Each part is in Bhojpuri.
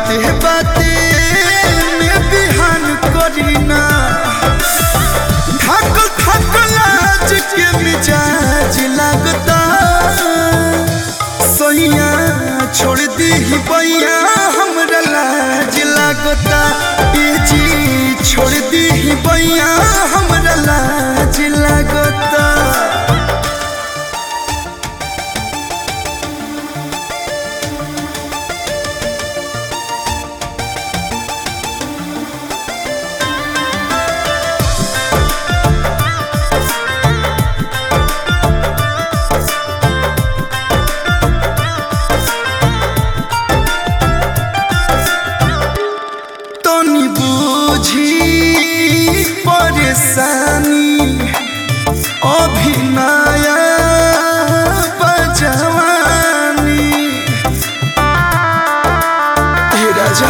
बाते बाते में बिहान करीना थकल थकल आज के मिजाज लगता सैया छोड़ दी बैया हमरा लाज लगता जी छोड़ दी बैया हमरा लाज लगता। परेशानी अभिनया बजवानी राजा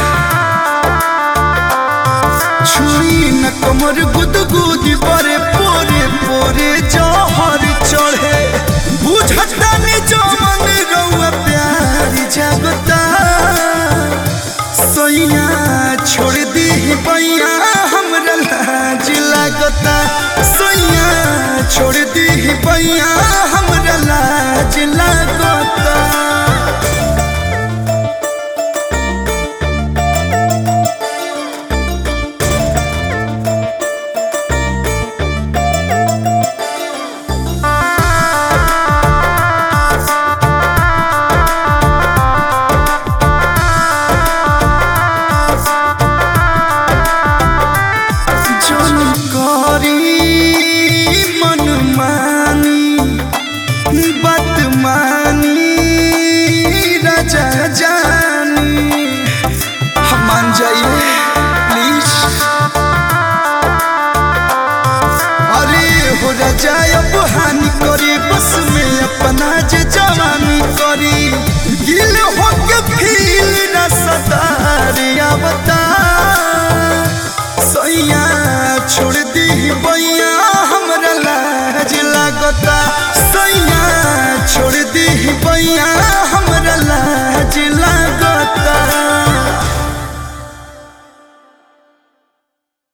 छुई न कमर गुदगुदी परे पोरे पोरे जहर चढ़े बुझता नि जमन रउआ प्यार जगता सैया छोड़ दी बैया हमरा लाज लगता सैया छोड़ दी बैया हमरा लाज लगता। हानि करी बस में अपना जे जवानी करी गिल होके फील न सतारिया बता सैया छोड़ दी बैया हमरा लाज लगता